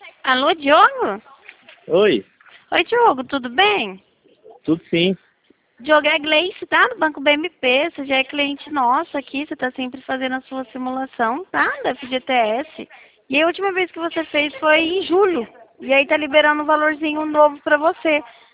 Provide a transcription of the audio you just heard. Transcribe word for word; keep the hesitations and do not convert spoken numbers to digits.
Alô, Diogo? Oi, Oi, Diogo, tudo bem? tudo sim. Diogo, é Gleice, tá? Do Banco B M P. Você já é cliente nosso aqui, você tá sempre fazendo a sua simulação, tá? Da F G T S. E a última vez que você fez foi em julho. E aí tá liberando um valorzinho novo pra você.